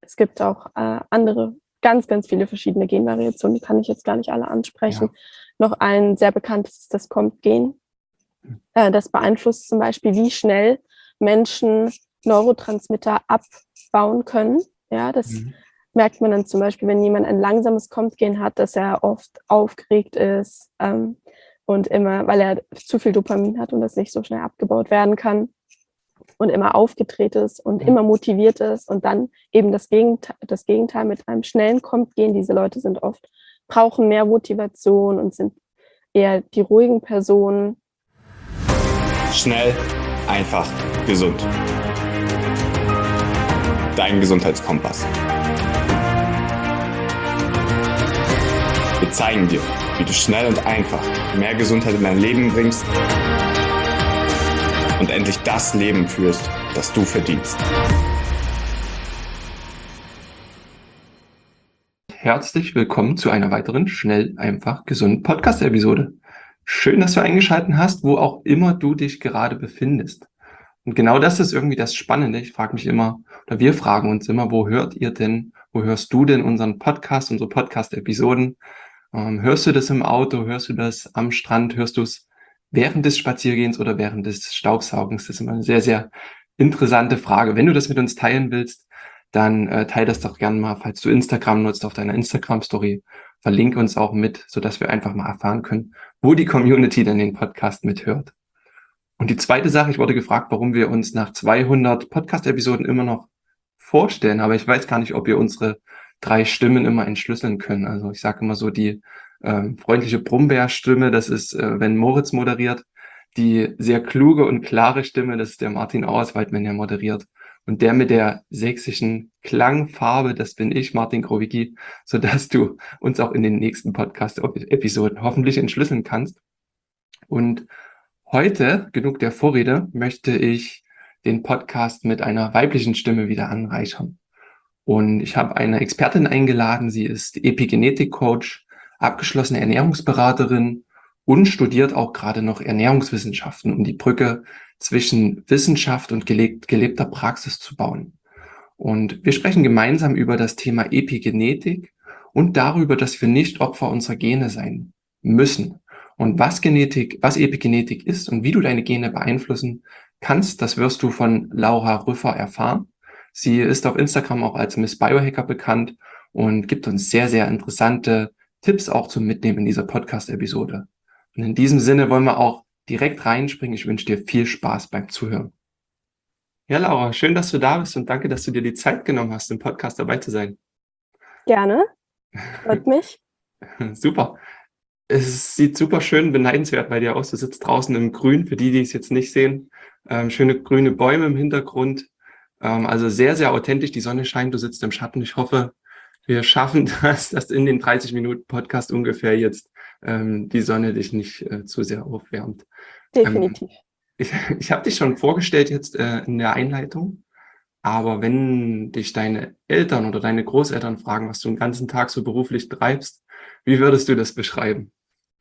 es gibt auch andere, ganz, ganz viele verschiedene Genvariationen, die kann ich jetzt gar nicht alle ansprechen. Ja. Noch ein sehr bekanntes ist das COMT-Gen. Das beeinflusst zum Beispiel, wie schnell Menschen Neurotransmitter abbauen können. Ja, das merkt man dann zum Beispiel, wenn jemand ein langsames COMT-Gen hat, dass er oft aufgeregt ist und immer, weil er zu viel Dopamin hat und das nicht so schnell abgebaut werden kann und immer aufgedreht ist und immer motiviert ist und dann eben das Gegenteil mit einem schnellen COMT-Gen. Diese Leute brauchen mehr Motivation und sind eher die ruhigen Personen. Schnell, einfach, gesund. Dein Gesundheitskompass. Wir zeigen dir, wie du schnell und einfach mehr Gesundheit in dein Leben bringst und endlich das Leben führst, das du verdienst. Herzlich willkommen zu einer weiteren Schnell, einfach, gesund Podcast-Episode. Schön, dass du eingeschaltet hast, wo auch immer du dich gerade befindest. Und genau das ist irgendwie das Spannende. Ich frage mich immer, oder wir fragen uns immer, wo hörst du denn unseren Podcast, unsere Podcast-Episoden? Hörst du das im Auto? Hörst du das am Strand? Hörst du es während des Spaziergehens oder während des Staubsaugens? Das ist immer eine sehr, sehr interessante Frage. Wenn du das mit uns teilen willst, dann teile das doch gerne mal, falls du Instagram nutzt, auf deiner Instagram-Story. Verlinke uns auch mit, sodass wir einfach mal erfahren können, wo die Community denn den Podcast mithört. Und die zweite Sache, ich wurde gefragt, warum wir uns nach 200 Podcast-Episoden immer noch vorstellen, aber ich weiß gar nicht, ob wir unsere 3 Stimmen immer entschlüsseln können. Also ich sage immer so, die freundliche Brummbär-Stimme, das ist, wenn Moritz moderiert. Die sehr kluge und klare Stimme, das ist der Martin Auerswald, wenn er moderiert. Und der mit der sächsischen Klangfarbe, das bin ich, Martin Krowicki, sodass du uns auch in den nächsten Podcast-Episoden hoffentlich entschlüsseln kannst. Und heute, genug der Vorrede, möchte ich den Podcast mit einer weiblichen Stimme wieder anreichern. Und ich habe eine Expertin eingeladen, sie ist Epigenetik-Coach, abgeschlossene Ernährungsberaterin und studiert auch gerade noch Ernährungswissenschaften, um die Brücke zwischen Wissenschaft und gelebter Praxis zu bauen. Und wir sprechen gemeinsam über das Thema Epigenetik und darüber, dass wir nicht Opfer unserer Gene sein müssen. Und was Epigenetik ist und wie du deine Gene beeinflussen kannst, das wirst du von Laura Rüffer erfahren. Sie ist auf Instagram auch als Miss Biohacker bekannt und gibt uns sehr, sehr interessante Tipps auch zum Mitnehmen in dieser Podcast-Episode. Und in diesem Sinne wollen wir auch direkt reinspringen. Ich wünsche dir viel Spaß beim Zuhören. Ja, Laura, schön, dass du da bist und danke, dass du dir die Zeit genommen hast, im Podcast dabei zu sein. Gerne. Freut mich. Super. Es sieht super schön beneidenswert bei dir aus. Du sitzt draußen im Grün, für die es jetzt nicht sehen. Schöne grüne Bäume im Hintergrund. Also sehr, sehr authentisch. Die Sonne scheint, du sitzt im Schatten. Ich hoffe, wir schaffen das, dass in den 30 Minuten Podcast ungefähr jetzt die Sonne dich nicht zu sehr aufwärmt. Definitiv. Ich habe dich schon vorgestellt jetzt in der Einleitung, aber wenn dich deine Eltern oder deine Großeltern fragen, was du den ganzen Tag so beruflich treibst, wie würdest du das beschreiben?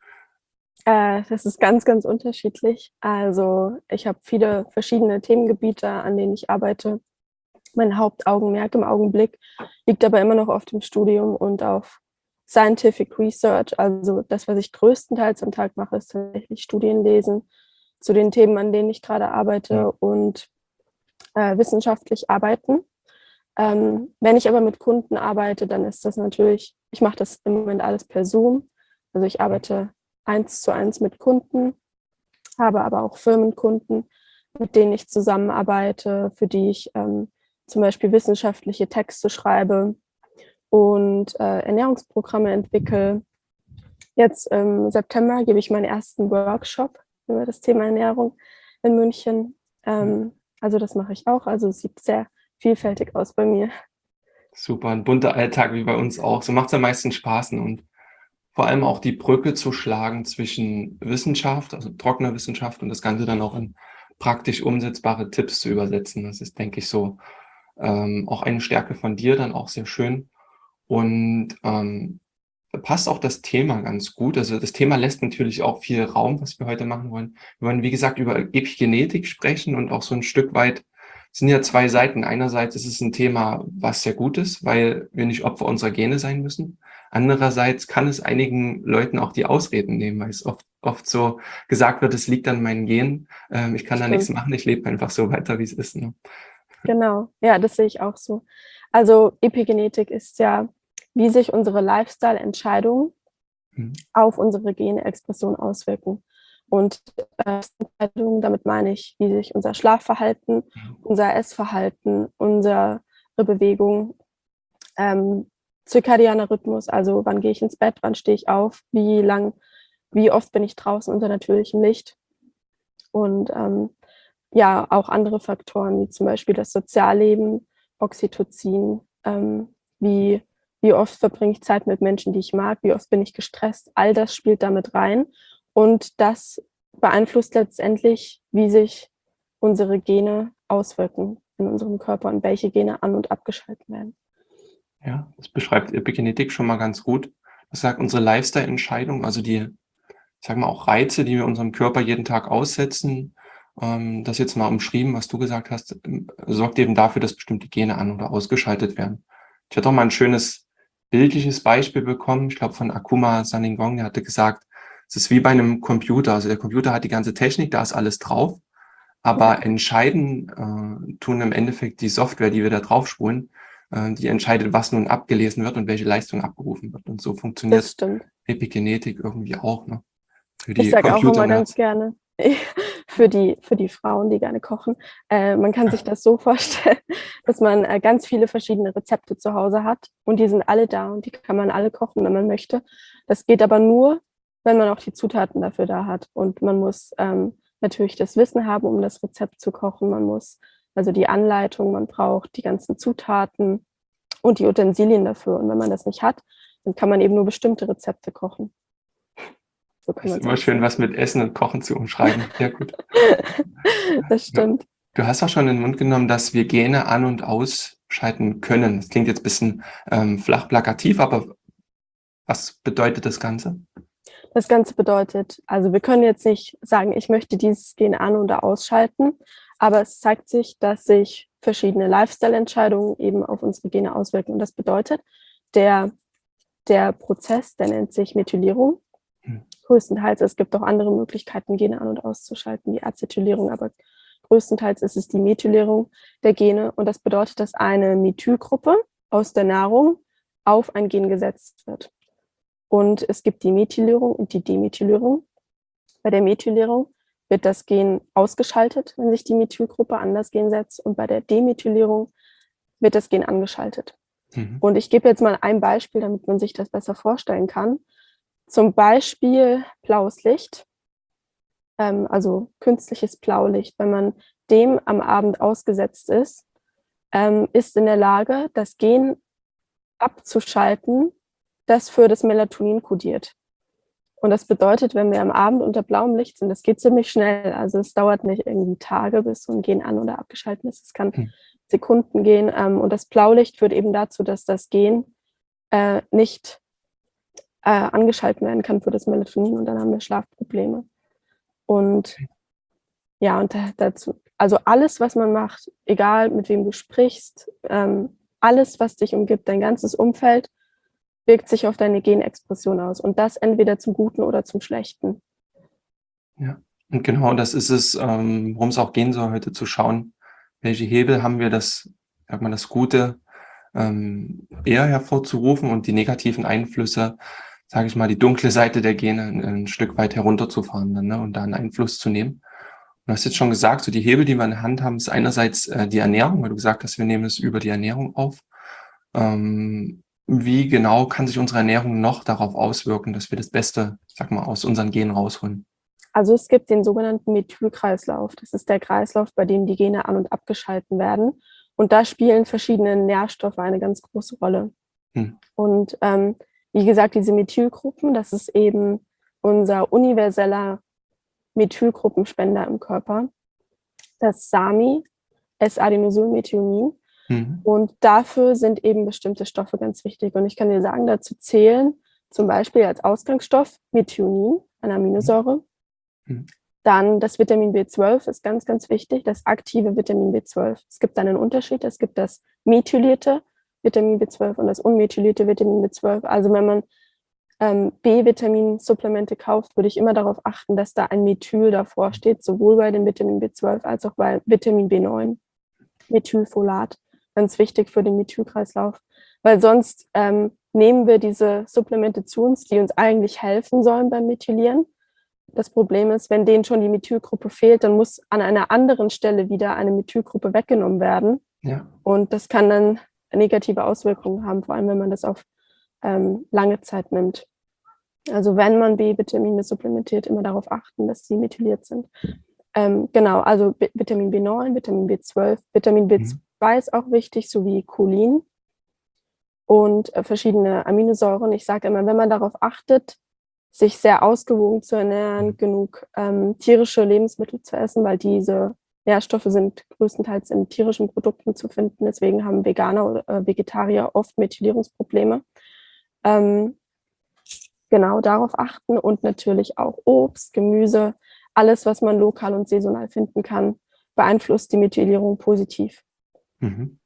Das ist ganz, ganz unterschiedlich. Also ich habe viele verschiedene Themengebiete, an denen ich arbeite. Mein Hauptaugenmerk im Augenblick liegt aber immer noch auf dem Studium und auf Scientific Research. Also das, was ich größtenteils am Tag mache, ist tatsächlich Studien lesen zu den Themen, an denen ich gerade arbeite und wissenschaftlich arbeiten. Wenn ich aber mit Kunden arbeite, dann ist das natürlich, ich mache das im Moment alles per Zoom. Also ich arbeite 1:1 mit Kunden, habe aber auch Firmenkunden, mit denen ich zusammenarbeite, für die ich zum Beispiel wissenschaftliche Texte schreibe und Ernährungsprogramme entwickle. Jetzt im September gebe ich meinen ersten Workshop über das Thema Ernährung in München. Also das mache ich auch. Also es sieht sehr vielfältig aus bei mir. Super, ein bunter Alltag wie bei uns auch. So macht es am meisten Spaß und vor allem auch die Brücke zu schlagen zwischen Wissenschaft, also trockener Wissenschaft und das Ganze dann auch in praktisch umsetzbare Tipps zu übersetzen. Das ist, denke ich, so auch eine Stärke von dir, dann auch sehr schön. Und passt auch das Thema ganz gut. Also das Thema lässt natürlich auch viel Raum, was wir heute machen wollen. Wir wollen, wie gesagt, über Epigenetik sprechen und auch so ein Stück weit Es sind ja zwei Seiten. Einerseits ist es ein Thema, was sehr gut ist, weil wir nicht Opfer unserer Gene sein müssen. Andererseits kann es einigen Leuten auch die Ausreden nehmen, weil es oft so gesagt wird, es liegt an meinen Genen. Ich kann da nichts Stimmt. machen, ich lebe einfach so weiter, wie es ist. Ne? Genau, ja, das sehe ich auch so. Also Epigenetik ist ja, wie sich unsere Lifestyle-Entscheidungen Mhm. auf unsere Genexpression auswirken. Und Entscheidungen, damit meine ich, wie sich unser Schlafverhalten, unser Essverhalten, unsere Bewegung, zirkadianer Rhythmus, also wann gehe ich ins Bett, wann stehe ich auf, wie oft bin ich draußen unter natürlichem Licht und ja, auch andere Faktoren, wie zum Beispiel das Sozialleben, Oxytocin, wie oft verbringe ich Zeit mit Menschen, die ich mag, wie oft bin ich gestresst, all das spielt damit rein. Und das beeinflusst letztendlich, wie sich unsere Gene auswirken in unserem Körper und welche Gene an- und abgeschaltet werden. Ja, das beschreibt Epigenetik schon mal ganz gut. Das sagt unsere Lifestyle-Entscheidung, also die, ich sage mal, auch Reize, die wir unserem Körper jeden Tag aussetzen, das jetzt mal umschrieben, was du gesagt hast, sorgt eben dafür, dass bestimmte Gene an- oder ausgeschaltet werden. Ich hatte auch mal ein schönes bildliches Beispiel bekommen, ich glaube von Akuma Saningong, der hatte gesagt, es ist wie bei einem Computer. Also der Computer hat die ganze Technik, da ist alles drauf, Ja, aber entscheiden tun im Endeffekt die Software, die wir da draufspulen, die entscheidet, was nun abgelesen wird und welche Leistung abgerufen wird. Und so das funktioniert stimmt. Epigenetik irgendwie auch, ne? Für Ich die sage auch immer ganz Computer-Nerds. gerne, für die Frauen, die gerne kochen, man kann sich das so vorstellen, dass man ganz viele verschiedene Rezepte zu Hause hat und die sind alle da und die kann man alle kochen, wenn man möchte. Das geht aber nur, wenn man auch die Zutaten dafür da hat. Und man muss natürlich das Wissen haben, um das Rezept zu kochen. Man muss also die Anleitung, man braucht die ganzen Zutaten und die Utensilien dafür. Und wenn man das nicht hat, dann kann man eben nur bestimmte Rezepte kochen. So kann Ist man es immer eigentlich schön, sagen. was mit Essen und Kochen zu umschreiben. Sehr gut. Das Ja. stimmt. Du hast auch schon in den Mund genommen, dass wir Gene an- und ausschalten können. Das klingt jetzt ein bisschen flach plakativ, aber was bedeutet das Ganze? Das Ganze bedeutet, also wir können jetzt nicht sagen, ich möchte dieses Gen an- oder ausschalten, aber es zeigt sich, dass sich verschiedene Lifestyle-Entscheidungen eben auf unsere Gene auswirken. Und das bedeutet, der, der Prozess, der nennt sich Methylierung. Hm. Größtenteils, es gibt auch andere Möglichkeiten, Gene an- und auszuschalten, wie Acetylierung, aber größtenteils ist es die Methylierung der Gene. Und das bedeutet, dass eine Methylgruppe aus der Nahrung auf ein Gen gesetzt wird. Und es gibt die Methylierung und die Demethylierung. Bei der Methylierung wird das Gen ausgeschaltet, wenn sich die Methylgruppe an das Gen setzt. Und bei der Demethylierung wird das Gen angeschaltet. Mhm. Und ich gebe jetzt mal ein Beispiel, damit man sich das besser vorstellen kann. Zum Beispiel blaues Licht, also künstliches Blaulicht. Wenn man dem am Abend ausgesetzt ist in der Lage, das Gen abzuschalten, das für das Melatonin kodiert. Und das bedeutet, wenn wir am Abend unter blauem Licht sind, das geht ziemlich schnell. Also es dauert nicht irgendwie Tage, bis so ein Gen an- oder abgeschaltet ist. Es kann Sekunden gehen. Und das Blaulicht führt eben dazu, dass das Gen nicht angeschaltet werden kann für das Melatonin und dann haben wir Schlafprobleme. Und ja, und dazu, also alles, was man macht, egal mit wem du sprichst, alles, was dich umgibt, dein ganzes Umfeld, wirkt sich auf deine Genexpression aus. Und das entweder zum Guten oder zum Schlechten. Ja, und genau das ist es, worum es auch gehen soll, heute zu schauen, welche Hebel haben wir, das, sag mal, das Gute eher hervorzurufen und die negativen Einflüsse, sage ich mal, die dunkle Seite der Gene ein Stück weit herunterzufahren dann, ne, und da einen Einfluss zu nehmen. Du hast jetzt schon gesagt, so die Hebel, die wir in der Hand haben, ist einerseits die Ernährung, weil du gesagt hast, wir nehmen es über die Ernährung auf. Wie genau kann sich unsere Ernährung noch darauf auswirken, dass wir das Beste, sag mal, aus unseren Genen rausholen? Also es gibt den sogenannten Methylkreislauf. Das ist der Kreislauf, bei dem die Gene an- und abgeschalten werden. Und da spielen verschiedene Nährstoffe eine ganz große Rolle. Hm. Und wie gesagt, diese Methylgruppen, das ist eben unser universeller Methylgruppenspender im Körper. Das SAMI, S-Adenosylmethionin. Mhm. Und dafür sind eben bestimmte Stoffe ganz wichtig. Und ich kann dir sagen, dazu zählen zum Beispiel als Ausgangsstoff Methionin, eine Aminosäure. Mhm. Dann das Vitamin B12 ist ganz, ganz wichtig, das aktive Vitamin B12. Es gibt einen Unterschied. Es gibt das methylierte Vitamin B12 und das unmethylierte Vitamin B12. Also wenn man B-Vitamin-Supplemente kauft, würde ich immer darauf achten, dass da ein Methyl davor steht, sowohl bei dem Vitamin B12 als auch bei Vitamin B9, Methylfolat. Ganz wichtig für den Methylkreislauf, weil sonst nehmen wir diese Supplemente zu uns, die uns eigentlich helfen sollen beim Methylieren. Das Problem ist, wenn denen schon die Methylgruppe fehlt, dann muss an einer anderen Stelle wieder eine Methylgruppe weggenommen werden. Ja. Und das kann dann negative Auswirkungen haben, vor allem wenn man das auf lange Zeit nimmt. Also wenn man B-Vitamine supplementiert, immer darauf achten, dass sie methyliert sind. Genau, also Vitamin B9, Vitamin B12, Vitamin B2 ist auch wichtig, sowie Cholin und verschiedene Aminosäuren. Ich sage immer, wenn man darauf achtet, sich sehr ausgewogen zu ernähren, genug tierische Lebensmittel zu essen, weil diese Nährstoffe sind größtenteils in tierischen Produkten zu finden. Deswegen haben Veganer oder Vegetarier oft Methylierungsprobleme. Genau darauf achten und natürlich auch Obst, Gemüse, alles, was man lokal und saisonal finden kann, beeinflusst die Methylierung positiv. Mhm.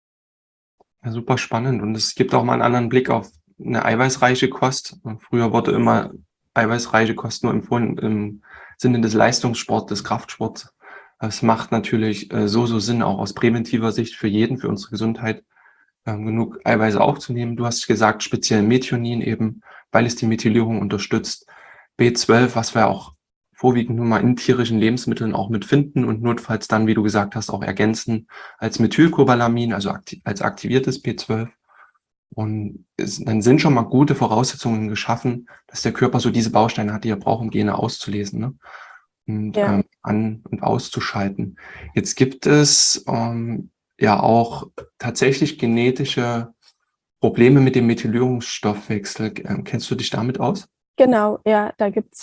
Ja, super spannend. Und es gibt auch mal einen anderen Blick auf eine eiweißreiche Kost. Früher wurde immer eiweißreiche Kost nur empfohlen im Sinne des Leistungssports, des Kraftsports. Es macht natürlich so Sinn, auch aus präventiver Sicht für jeden, für unsere Gesundheit, genug Eiweiße aufzunehmen. Du hast gesagt, speziell Methionin eben, weil es die Methylierung unterstützt. B12, was wir auch vorwiegend nur mal in tierischen Lebensmitteln auch mitfinden und notfalls dann, wie du gesagt hast, auch ergänzen als Methylcobalamin, also als aktiviertes B12. Und dann sind schon mal gute Voraussetzungen geschaffen, dass der Körper so diese Bausteine hat, die er braucht, um Gene auszulesen, ne? Und Ja. an- und auszuschalten. Jetzt gibt es ja auch tatsächlich genetische Probleme mit dem Methylierungsstoffwechsel. Kennst du dich damit aus? Genau, ja,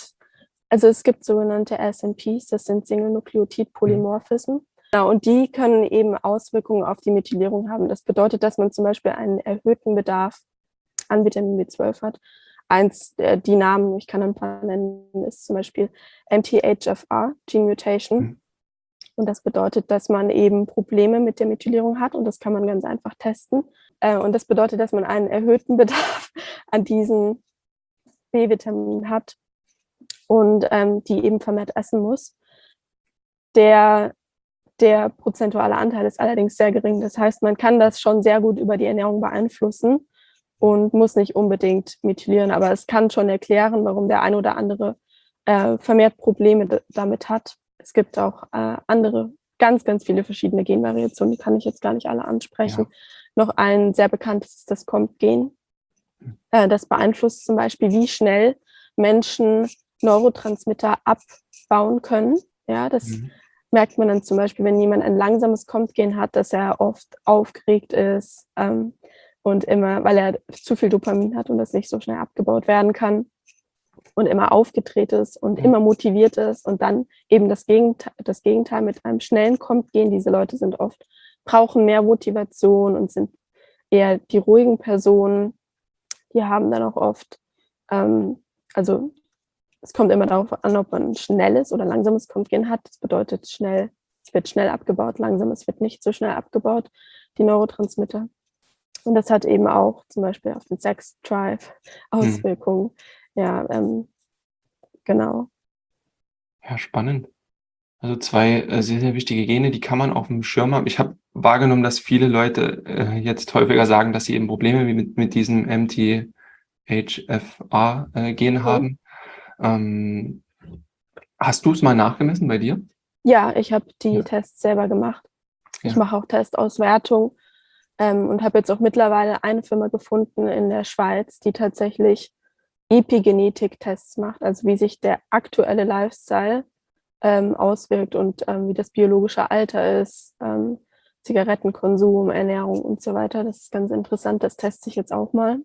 es gibt sogenannte SNPs, das sind Single-Nukleotid-Polymorphismen. Genau, und die können eben Auswirkungen auf die Methylierung haben. Das bedeutet, dass man zum Beispiel einen erhöhten Bedarf an Vitamin B12 hat. Die Namen, ich kann ein paar nennen, ist zum Beispiel MTHFR, Gene Mutation. Und das bedeutet, dass man eben Probleme mit der Methylierung hat und das kann man ganz einfach testen. Und das bedeutet, dass man einen erhöhten Bedarf an diesen B-Vitaminen hat und die eben vermehrt essen muss. Der prozentuale Anteil ist allerdings sehr gering. Das heißt, man kann das schon sehr gut über die Ernährung beeinflussen und muss nicht unbedingt methylieren. Aber es kann schon erklären, warum der eine oder andere vermehrt Probleme damit hat. Es gibt auch andere, ganz, ganz viele verschiedene Genvariationen, die kann ich jetzt gar nicht alle ansprechen. Ja. Noch ein sehr bekanntes ist das COMT-Gen. Das beeinflusst zum Beispiel, wie schnell Menschen Neurotransmitter abbauen können. Ja, das merkt man dann zum Beispiel, wenn jemand ein langsames COMT-Gen hat, dass er oft aufgeregt ist und immer, weil er zu viel Dopamin hat und das nicht so schnell abgebaut werden kann und immer aufgedreht ist und immer motiviert ist und dann eben das Gegenteil mit einem schnellen COMT-Gen. Diese Leute brauchen mehr Motivation und sind eher die ruhigen Personen. Die haben dann auch oft, also es kommt immer darauf an, ob man ein schnelles oder langsames COMT-Gen hat. Das bedeutet, es wird schnell abgebaut, langsames wird nicht so schnell abgebaut, die Neurotransmitter. Und das hat eben auch zum Beispiel auf den Sex-Drive Auswirkungen. Ja, genau. Ja, spannend. Also zwei sehr, sehr wichtige Gene, die kann man auf dem Schirm haben. Ich habe wahrgenommen, dass viele Leute jetzt häufiger sagen, dass sie eben Probleme mit diesem MTHFR-Gen haben. Hast du es mal nachgemessen bei dir? Ja, ich habe die Tests selber gemacht. Ich mache auch Testauswertung und habe jetzt auch mittlerweile eine Firma gefunden in der Schweiz, die tatsächlich Epigenetik-Tests macht, also wie sich der aktuelle Lifestyle auswirkt und wie das biologische Alter ist, Zigarettenkonsum, Ernährung und so weiter. Das ist ganz interessant, das teste ich jetzt auch mal.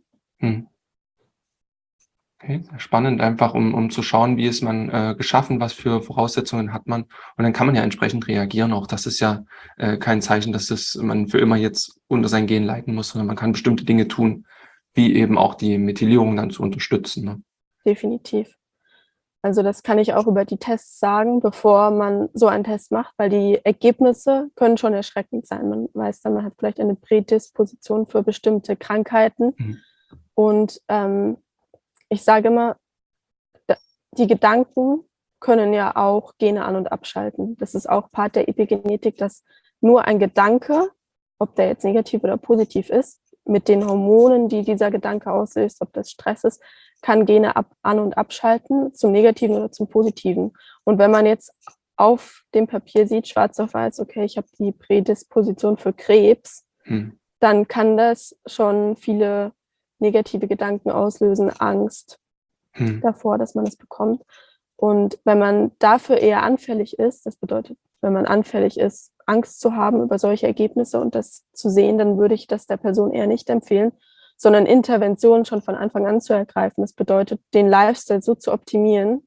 Okay, spannend, einfach um zu schauen, wie ist man geschaffen, was für Voraussetzungen hat man. Und dann kann man ja entsprechend reagieren. Auch das ist ja kein Zeichen, dass man für immer jetzt unter sein Gen leiden muss, sondern man kann bestimmte Dinge tun, wie eben auch die Methylierung dann zu unterstützen. Ne? Definitiv. Also das kann ich auch über die Tests sagen, bevor man so einen Test macht, weil die Ergebnisse können schon erschreckend sein. Man weiß dann, man hat vielleicht eine Prädisposition für bestimmte Krankheiten. Mhm. Und ich sage immer, die Gedanken können ja auch Gene an- und abschalten. Das ist auch Part der Epigenetik, dass nur ein Gedanke, ob der jetzt negativ oder positiv ist, mit den Hormonen, die dieser Gedanke auslöst, ob das Stress ist, kann Gene an- und abschalten, zum Negativen oder zum Positiven. Und wenn man jetzt auf dem Papier sieht, schwarz auf weiß, okay, ich habe die Prädisposition für Krebs, dann kann das schon viele negative Gedanken auslösen, Angst davor, dass man es bekommt. Und wenn man dafür eher anfällig ist, das bedeutet, wenn man anfällig ist, Angst zu haben über solche Ergebnisse und das zu sehen, dann würde ich das der Person eher nicht empfehlen, sondern Interventionen schon von Anfang an zu ergreifen. Das bedeutet, den Lifestyle so zu optimieren,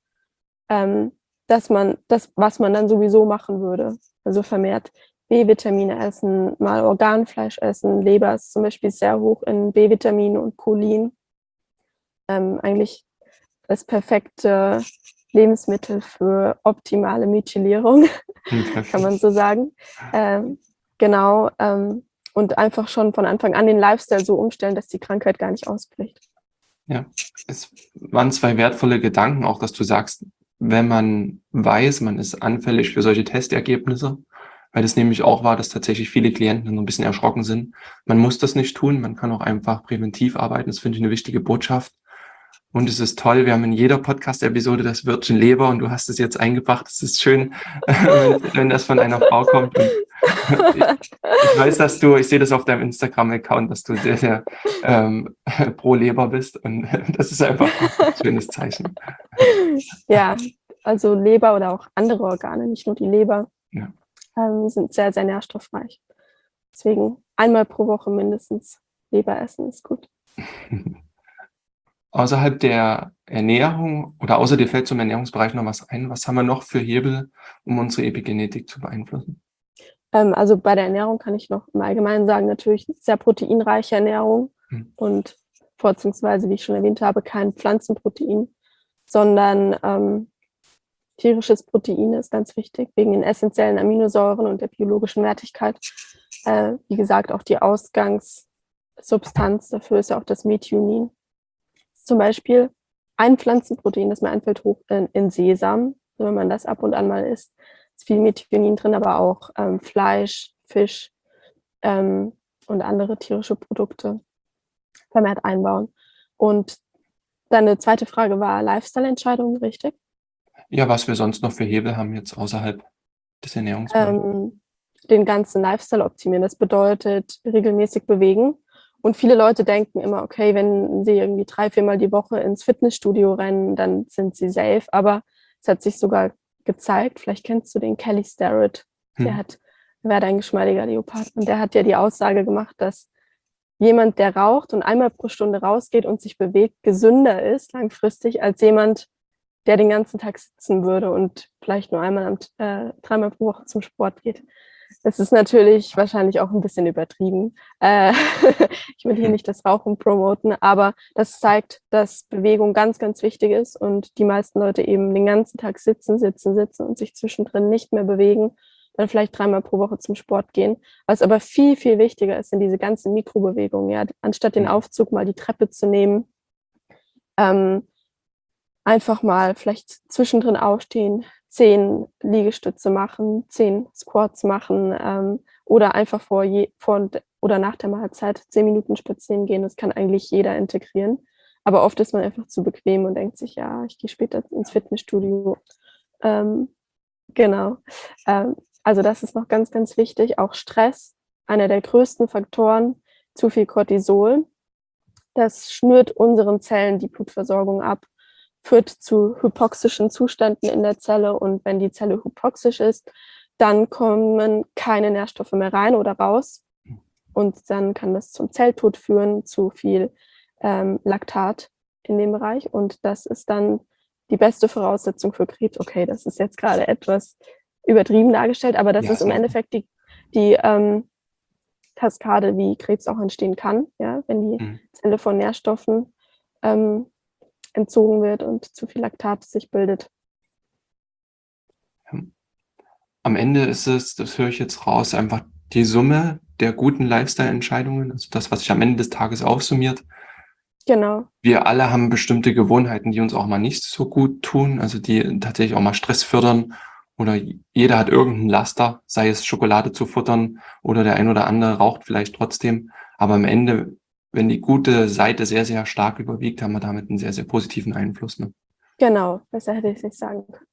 dass man das, was man dann sowieso machen würde, also vermehrt B-Vitamine essen, mal Organfleisch essen, Leber ist zum Beispiel sehr hoch in B-Vitamine und Cholin. Eigentlich das perfekte Lebensmittel für optimale Methylierung, kann man so sagen. Genau. Und einfach schon von Anfang an den Lifestyle so umstellen, dass die Krankheit gar nicht ausbricht. Ja, es waren zwei wertvolle Gedanken, auch dass du sagst, wenn man weiß, man ist anfällig für solche Testergebnisse, weil das nämlich auch war, dass tatsächlich viele Klienten so ein bisschen erschrocken sind. Man muss das nicht tun, man kann auch einfach präventiv arbeiten. Das finde ich eine wichtige Botschaft. Und es ist toll, wir haben in jeder Podcast-Episode das Wörtchen Leber und du hast es jetzt eingebracht. Es ist schön, wenn das von einer Frau kommt. Und ich weiß, dass ich sehe das auf deinem Instagram-Account, dass du sehr, sehr pro Leber bist. Und das ist einfach ein schönes Zeichen. Ja, also Leber oder auch andere Organe, nicht nur die Leber, Ja. sind sehr, sehr nährstoffreich. Deswegen einmal pro Woche mindestens Leber essen ist gut. Außerhalb der Ernährung oder außer dir fällt zum Ernährungsbereich noch was ein? Was haben wir noch für Hebel, um unsere Epigenetik zu beeinflussen? Also bei der Ernährung kann ich noch im Allgemeinen sagen, natürlich sehr proteinreiche Ernährung und vorzugsweise, wie ich schon erwähnt habe, kein Pflanzenprotein, sondern tierisches Protein ist ganz wichtig, wegen den essentiellen Aminosäuren und der biologischen Wertigkeit. Wie gesagt, auch die Ausgangssubstanz dafür ist ja auch das Methionin. Zum Beispiel ein Pflanzenprotein, das mir einfällt, hoch in Sesam, wenn man das ab und an mal isst. Ist viel Methionin drin, aber auch Fleisch, Fisch und andere tierische Produkte vermehrt einbauen. Und deine zweite Frage war Lifestyle-Entscheidungen, richtig? Ja, was wir sonst noch für Hebel haben jetzt außerhalb des Ernährungsbereichs. Den ganzen Lifestyle optimieren. Das bedeutet regelmäßig bewegen. Und viele Leute denken immer, okay, wenn sie irgendwie 3-4 Mal die Woche ins Fitnessstudio rennen, dann sind sie safe. Aber es hat sich sogar gezeigt, vielleicht kennst du den Kelly Starrett, der wäre ein geschmeidiger Leopard. Und der hat ja die Aussage gemacht, dass jemand, der raucht und einmal pro Stunde rausgeht und sich bewegt, gesünder ist langfristig als jemand, der den ganzen Tag sitzen würde und vielleicht nur dreimal pro Woche zum Sport geht. Das ist natürlich wahrscheinlich auch ein bisschen übertrieben. Ich will hier nicht das Rauchen promoten, aber das zeigt, dass Bewegung ganz, ganz wichtig ist und die meisten Leute eben den ganzen Tag sitzen und sich zwischendrin nicht mehr bewegen, dann vielleicht 3-mal pro Woche zum Sport gehen. Was aber viel, viel wichtiger ist, sind diese ganzen Mikrobewegungen. Ja? Anstatt den Aufzug mal die Treppe zu nehmen, einfach mal vielleicht zwischendrin aufstehen, 10 Liegestütze machen, 10 Squats machen oder einfach vor oder nach der Mahlzeit 10 Minuten spazieren gehen. Das kann eigentlich jeder integrieren. Aber oft ist man einfach zu bequem und denkt sich, ja, ich gehe später ins Fitnessstudio. Genau. Also das ist noch ganz, ganz wichtig. Auch Stress, einer der größten Faktoren, zu viel Cortisol. Das schnürt unseren Zellen die Blutversorgung ab, führt zu hypoxischen Zuständen in der Zelle und wenn die Zelle hypoxisch ist, dann kommen keine Nährstoffe mehr rein oder raus und dann kann das zum Zelltod führen, zu viel Laktat in dem Bereich und das ist dann die beste Voraussetzung für Krebs. Okay, das ist jetzt gerade etwas übertrieben dargestellt, aber das ist im Endeffekt die Kaskade, wie Krebs auch entstehen kann, ja, wenn die Zelle von Nährstoffen entzogen wird und zu viel Laktat sich bildet. am Ende ist es, das höre ich jetzt raus, einfach die Summe der guten Lifestyle-Entscheidungen, also das, was sich am Ende des Tages aufsummiert. Genau, Wir alle haben bestimmte Gewohnheiten, die uns auch mal nicht so gut tun, also die tatsächlich auch mal Stress fördern, oder jeder hat irgendein Laster, sei es Schokolade zu futtern oder der ein oder andere raucht vielleicht trotzdem. Aber am Ende, wenn die gute Seite sehr, sehr stark überwiegt, haben wir damit einen sehr, sehr positiven Einfluss, ne? genau, besser hätte ich es nicht sagen können.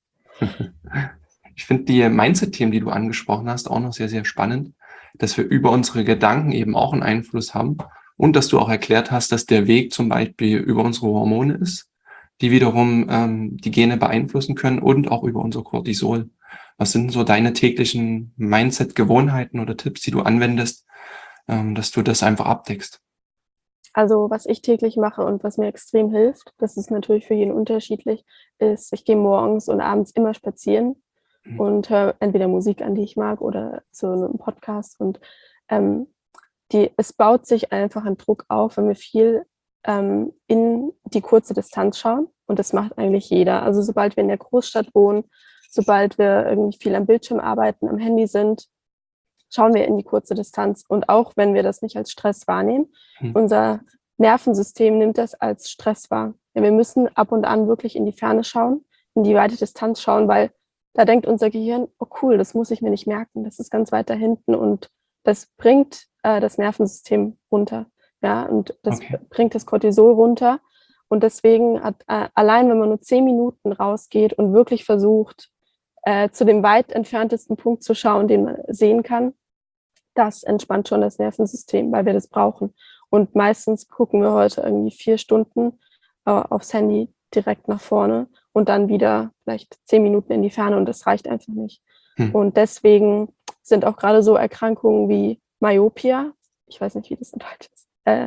Ich finde die Mindset-Themen, die du angesprochen hast, auch noch sehr, sehr spannend, dass wir über unsere Gedanken eben auch einen Einfluss haben und dass du auch erklärt hast, dass der Weg zum Beispiel über unsere Hormone ist, die wiederum die Gene beeinflussen können und auch über unser Cortisol. Was sind so deine täglichen Mindset-Gewohnheiten oder Tipps, die du anwendest, dass du das einfach abdeckst? Also was ich täglich mache und was mir extrem hilft, das ist natürlich für jeden unterschiedlich, ist, ich gehe morgens und abends immer spazieren und höre entweder Musik an, die ich mag, oder so einen Podcast. Und ähm, es baut sich einfach ein Druck auf, wenn wir viel in die kurze Distanz schauen. Und das macht eigentlich jeder. Also sobald wir in der Großstadt wohnen, sobald wir irgendwie viel am Bildschirm arbeiten, am Handy sind, schauen wir in die kurze Distanz. Und auch wenn wir das nicht als Stress wahrnehmen, Hm. unser Nervensystem nimmt das als Stress wahr. Ja, wir müssen ab und an wirklich in die Ferne schauen, in die weite Distanz schauen, weil da denkt unser Gehirn, oh cool, das muss ich mir nicht merken, das ist ganz weit da hinten, und das bringt das Nervensystem runter. Ja, und das Okay. bringt das Cortisol runter. Und deswegen allein, wenn man nur 10 Minuten rausgeht und wirklich versucht, zu dem weit entferntesten Punkt zu schauen, den man sehen kann, das entspannt schon das Nervensystem, weil wir das brauchen. Und meistens gucken wir heute irgendwie 4 Stunden aufs Handy direkt nach vorne und dann wieder vielleicht 10 Minuten in die Ferne, und das reicht einfach nicht. Hm. Und deswegen sind auch gerade so Erkrankungen wie Myopia, ich weiß nicht, wie das in Deutsch ist,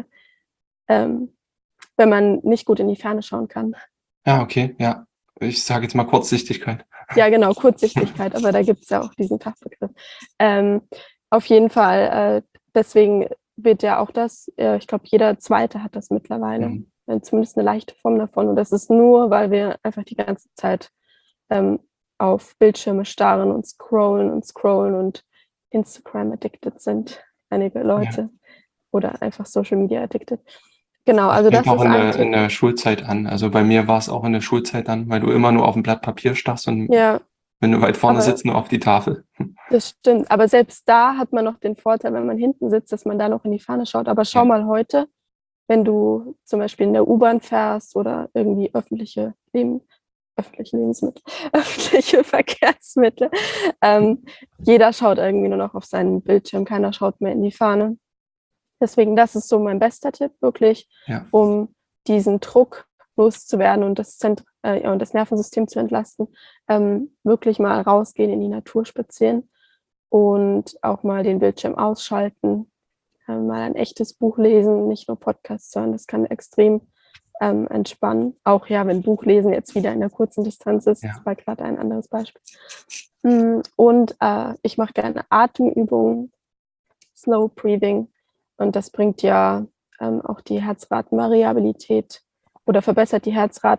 wenn man nicht gut in die Ferne schauen kann. Ja, okay, ja. Ich sage jetzt mal Kurzsichtigkeit. Ja, genau, Kurzsichtigkeit, aber da gibt es ja auch diesen Fachbegriff. Ähm, auf jeden Fall, deswegen wird ja auch das, ich glaube, jeder Zweite hat das mittlerweile, Hm. zumindest eine leichte Form davon. Und das ist nur, weil wir einfach die ganze Zeit ähm, auf Bildschirme starren und scrollen und Instagram addicted sind, einige Ja. Leute, oder einfach Social Media addicted. Genau, Das also fängt das auch ist ein in Tipp. der Schulzeit an. Also bei mir war es auch in der Schulzeit an, weil du immer nur auf ein Blatt Papier starrst und Ja, wenn du weit vorne aber sitzt, nur auf die Tafel. das stimmt. Aber selbst da hat man noch den Vorteil, wenn man hinten sitzt, dass man da noch in die Fahne schaut. Aber schau Ja, mal heute, wenn du zum Beispiel in der U-Bahn fährst oder irgendwie öffentliche Lebensmittel, öffentliche Verkehrsmittel. Jeder schaut irgendwie nur noch auf seinen Bildschirm, keiner schaut mehr in die Fahne. Deswegen, das ist so mein bester Tipp, wirklich, ja. um diesen Druck loszuwerden und und das Nervensystem zu entlasten, wirklich mal rausgehen, in die Natur spazieren und auch mal den Bildschirm ausschalten, mal ein echtes Buch lesen, nicht nur Podcasts hören. Das kann extrem entspannen. Auch ja, wenn Buchlesen jetzt wieder in der kurzen Distanz ist, das Ja. war gerade ein anderes Beispiel. Und ich mache gerne Atemübungen, Slow Breathing. Und das bringt ja auch die Herzratenvariabilität oder verbessert die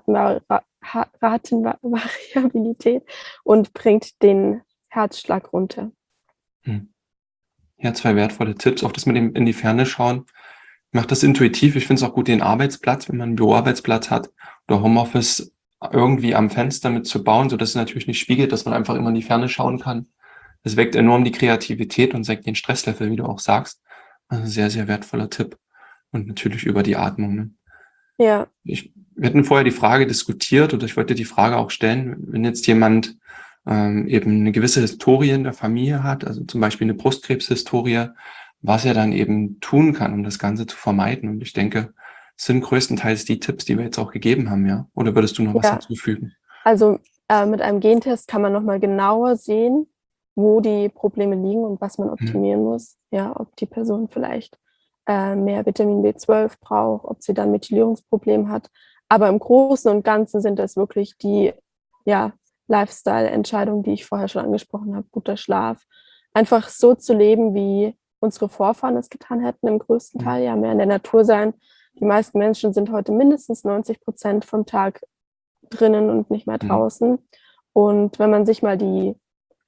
Herzratenvariabilität und bringt den Herzschlag runter. Hm. Ja, 2 wertvolle Tipps. Auch das mit dem in die Ferne schauen. Ich mache das intuitiv. Ich finde es auch gut, den Arbeitsplatz, wenn man einen Büroarbeitsplatz hat oder Homeoffice, irgendwie am Fenster mit zu bauen, sodass es natürlich nicht spiegelt, dass man einfach immer in die Ferne schauen kann. Das weckt enorm die Kreativität und senkt den Stresslevel, wie du auch sagst. Also sehr, sehr wertvoller Tipp. Und natürlich über die Atmung, ne? Ja, Wir hatten vorher die Frage diskutiert oder ich wollte die Frage auch stellen, wenn jetzt jemand eben eine gewisse Historie in der Familie hat, also zum Beispiel eine Brustkrebshistorie, was er dann eben tun kann, um das Ganze zu vermeiden. Und ich denke, es sind größtenteils die Tipps, die wir jetzt auch gegeben haben, ja? Oder würdest du noch was ja. hinzufügen? Also mit einem Gentest kann man nochmal genauer sehen, wo die Probleme liegen und was man Hm. optimieren muss. Ja, ob die Person vielleicht mehr Vitamin B12 braucht, ob sie dann Methylierungsproblem hat. Aber im Großen und Ganzen sind das wirklich die Lifestyle-Entscheidungen, die ich vorher schon angesprochen habe. Guter Schlaf. Einfach so zu leben, wie unsere Vorfahren es getan hätten, im größten Hm. Teil. Ja, mehr in der Natur sein. Die meisten Menschen sind heute mindestens 90% vom Tag drinnen und nicht mehr Hm. draußen. Und wenn man sich mal die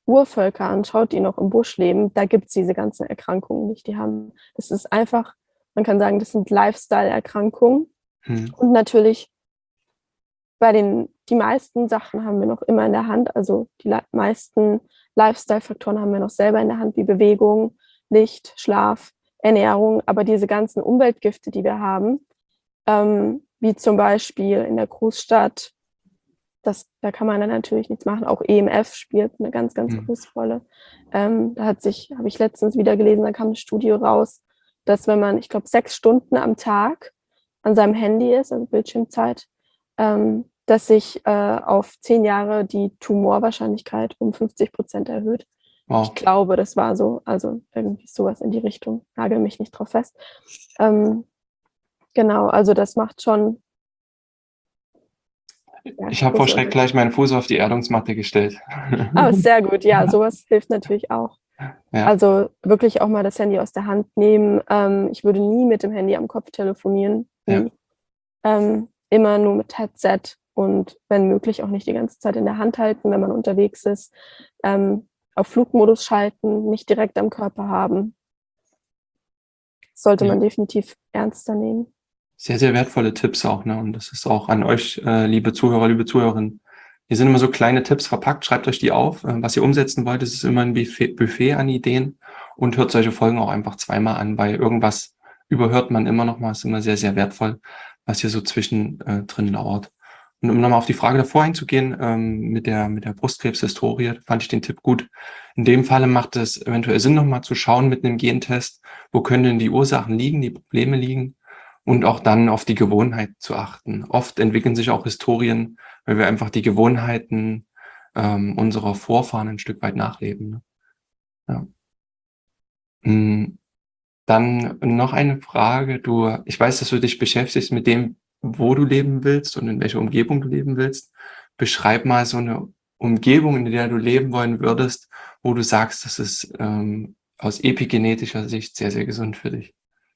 Urvölker anschaut, die noch im Busch leben, da gibt es diese ganzen Erkrankungen nicht. Das ist einfach, man kann sagen, das sind Lifestyle-Erkrankungen. Und natürlich die meisten Sachen haben wir noch immer in der Hand. Also die meisten Lifestyle-Faktoren haben wir noch selber in der Hand, wie Bewegung, Licht, Schlaf, Ernährung. Aber diese ganzen Umweltgifte, die wir haben, wie zum Beispiel in der Großstadt, da kann man dann natürlich nichts machen. Auch EMF spielt eine ganz, ganz große Rolle. Habe ich letztens wieder gelesen, da kam eine Studie raus, dass wenn man, ich glaube, 6 Stunden am Tag an seinem Handy ist, also Bildschirmzeit, dass sich auf 10 Jahre die Tumorwahrscheinlichkeit um 50% erhöht. Wow. Ich glaube, das war so, also irgendwie sowas in die Richtung. Nagel mich nicht drauf fest. Genau, also das macht schon. Ja, Ich habe vor Schreck gleich meinen Fuß auf die Erdungsmatte gestellt. Oh, sehr gut. Ja, sowas hilft natürlich auch. Ja. Also wirklich auch mal das Handy aus der Hand nehmen. Ich würde nie mit dem Handy am Kopf telefonieren. Nie. Ja. Immer nur mit Headset und wenn möglich auch nicht die ganze Zeit in der Hand halten, wenn man unterwegs ist. Auf Flugmodus schalten, nicht direkt am Körper haben. Das sollte man definitiv ernster nehmen. Sehr, sehr wertvolle Tipps auch, ne? Und das ist auch an euch, liebe Zuhörer, liebe Zuhörerinnen. Hier sind immer so kleine Tipps verpackt. Schreibt euch die auf. Was ihr umsetzen wollt, es ist immer ein Buffet an Ideen. Und hört solche Folgen auch einfach zweimal an, weil irgendwas überhört man immer noch mal. Ist immer sehr, sehr wertvoll, was hier so drin lauert. Und um nochmal auf die Frage davor einzugehen, mit der Brustkrebshistorie, fand ich den Tipp gut. In dem Falle macht es eventuell Sinn, nochmal zu schauen mit einem Gentest, wo können denn die Ursachen liegen, die Probleme liegen. Und auch dann auf die Gewohnheit zu achten. Oft entwickeln sich auch Historien, weil wir einfach die Gewohnheiten unserer Vorfahren ein Stück weit nachleben. Ne? Ja. Dann noch eine Frage. Ich weiß, dass du dich beschäftigst mit dem, wo du leben willst und in welcher Umgebung du leben willst. Beschreib mal so eine Umgebung, in der du leben wollen würdest, wo du sagst, das ist aus epigenetischer Sicht sehr, sehr gesund für dich.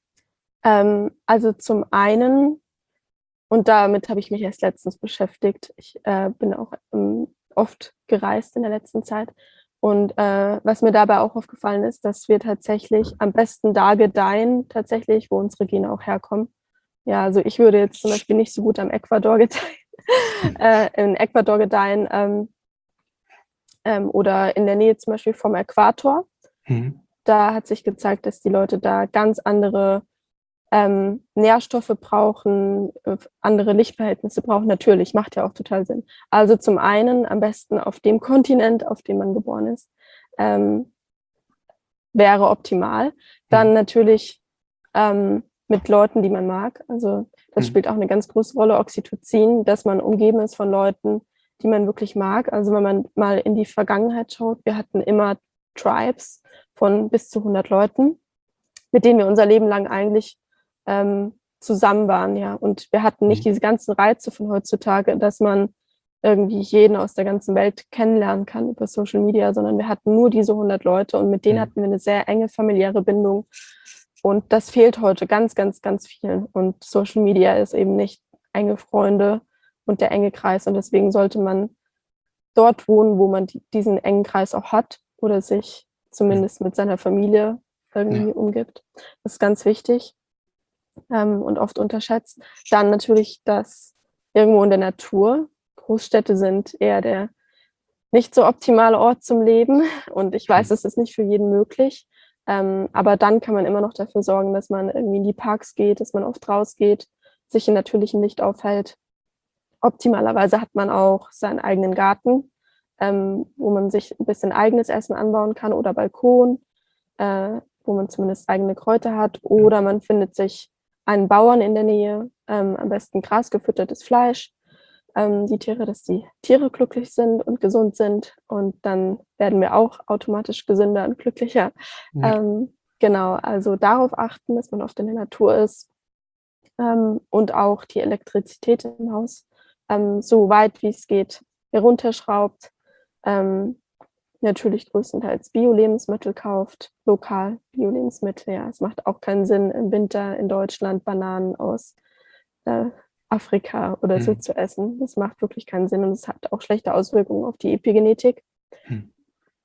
Also zum einen, und damit habe ich mich erst letztens beschäftigt, ich bin auch oft gereist in der letzten Zeit. Und was mir dabei auch aufgefallen ist, dass wir tatsächlich am besten da gedeihen, tatsächlich, wo unsere Gene auch herkommen. Ja, also ich würde jetzt zum Beispiel nicht so gut am Ecuador gedeihen, in Ecuador gedeihen oder in der Nähe zum Beispiel vom Äquator. Da hat sich gezeigt, dass die Leute da ganz andere Nährstoffe brauchen, andere Lichtverhältnisse brauchen. Natürlich, macht ja auch total Sinn. Also zum einen am besten auf dem Kontinent, auf dem man geboren ist, wäre optimal. Dann natürlich mit Leuten, die man mag. Also das spielt auch eine ganz große Rolle, Oxytocin, dass man umgeben ist von Leuten, die man wirklich mag. Also wenn man mal in die Vergangenheit schaut, wir hatten immer Tribes von bis zu 100 Leuten, mit denen wir unser Leben lang eigentlich zusammen waren, ja. Und wir hatten nicht diese ganzen Reize von heutzutage, dass man irgendwie jeden aus der ganzen Welt kennenlernen kann über Social Media, sondern wir hatten nur diese 100 Leute und mit denen hatten wir eine sehr enge familiäre Bindung. Und das fehlt heute ganz, ganz, ganz vielen. Und Social Media ist eben nicht enge Freunde und der enge Kreis. Und deswegen sollte man dort wohnen, wo man diesen engen Kreis auch hat oder sich zumindest mit seiner Familie irgendwie umgibt. Das ist ganz wichtig. Und oft unterschätzt. Dann natürlich das irgendwo in der Natur. Großstädte sind eher der nicht so optimale Ort zum Leben und ich weiß, es ist nicht für jeden möglich, aber dann kann man immer noch dafür sorgen, dass man irgendwie in die Parks geht, dass man oft rausgeht, sich in natürlichem Licht aufhält. Optimalerweise hat man auch seinen eigenen Garten, wo man sich ein bisschen eigenes Essen anbauen kann oder Balkon, wo man zumindest eigene Kräuter hat oder man findet sich einen Bauern in der Nähe, am besten grasgefüttertes Fleisch, dass die Tiere glücklich sind und gesund sind und dann werden wir auch automatisch gesünder und glücklicher. Ja. Genau, also darauf achten, dass man oft in der Natur ist und auch die Elektrizität im Haus so weit wie es geht herunterschraubt. Natürlich größtenteils Bio-Lebensmittel kauft, lokal Bio-Lebensmittel. Ja, es macht auch keinen Sinn, im Winter in Deutschland Bananen aus Afrika oder so zu essen. Das macht wirklich keinen Sinn und es hat auch schlechte Auswirkungen auf die Epigenetik.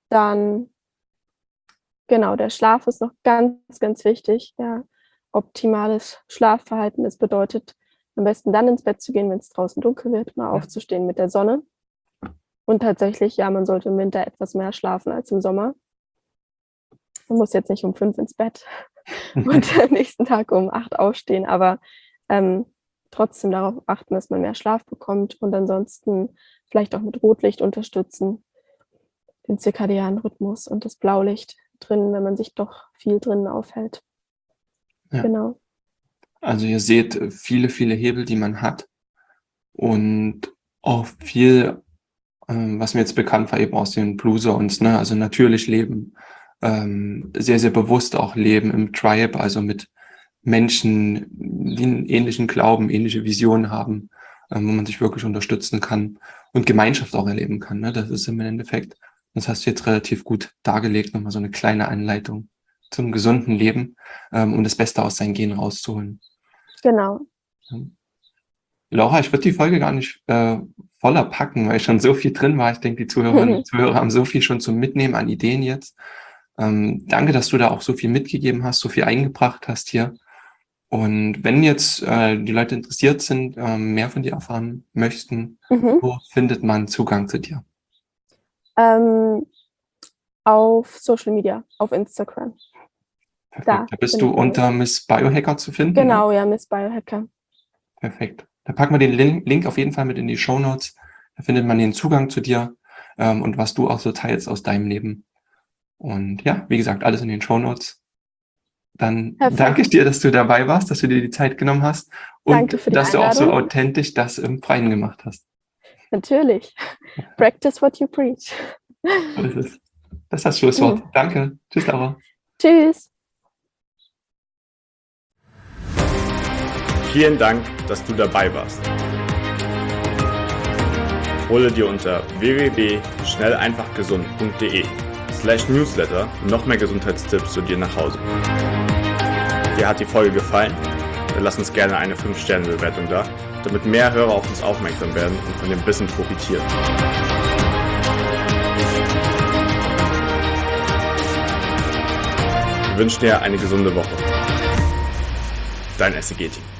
Dann, genau, der Schlaf ist noch ganz, ganz wichtig. Ja, optimales Schlafverhalten, das bedeutet, am besten dann ins Bett zu gehen, wenn es draußen dunkel wird, mal aufzustehen mit der Sonne. Und tatsächlich, ja, man sollte im Winter etwas mehr schlafen als im Sommer. Man muss jetzt nicht um 5 ins Bett und am nächsten Tag um 8 aufstehen, aber trotzdem darauf achten, dass man mehr Schlaf bekommt und ansonsten vielleicht auch mit Rotlicht unterstützen, den zirkadianen Rhythmus und das Blaulicht drin, wenn man sich doch viel drinnen aufhält. Ja. Genau. Also ihr seht viele, viele Hebel, die man hat und auch viel, was mir jetzt bekannt war, eben aus den Blue Zones, ne? Also natürlich leben, sehr, sehr bewusst auch leben im Tribe, also mit Menschen, die einen ähnlichen Glauben, ähnliche Visionen haben, wo man sich wirklich unterstützen kann und Gemeinschaft auch erleben kann. Ne? Das ist im Endeffekt, das hast du jetzt relativ gut dargelegt, nochmal so eine kleine Anleitung zum gesunden Leben, um das Beste aus seinen Genen rauszuholen. Genau. Laura, ich würde die Folge gar nicht voller packen, weil schon so viel drin war. Ich denke, die Zuhörerinnen und Zuhörer haben so viel schon zum Mitnehmen an Ideen jetzt. Danke, dass du da auch so viel mitgegeben hast, so viel eingebracht hast hier. Und wenn jetzt die Leute interessiert sind, mehr von dir erfahren möchten, wo findet man Zugang zu dir? Auf Social Media, auf Instagram. Perfekt. Da bist du unter Miss Biohacker zu finden? Genau, ne? Ja, Miss Biohacker. Perfekt. Da packen wir den Link auf jeden Fall mit in die Shownotes. Da findet man den Zugang zu dir und was du auch so teilst aus deinem Leben. Und ja, wie gesagt, alles in den Shownotes. Dann danke ich dir, dass du dabei warst, dass du dir die Zeit genommen hast und danke für die dass Einladung. Du auch so authentisch das im Freien gemacht hast. Natürlich. Practice what you preach. So ist es. Das ist das Schlusswort. Danke. Tschüss, Laura. Tschüss. Vielen Dank, dass du dabei warst. Hole dir unter www.schnelleinfachgesund.de/newsletter noch mehr Gesundheitstipps zu dir nach Hause. Dir hat die Folge gefallen? Dann lass uns gerne eine 5-Sterne-Bewertung da, damit mehr Hörer auf uns aufmerksam werden und von dem Wissen profitieren. Wir wünschen dir eine gesunde Woche. Dein SEG-Team.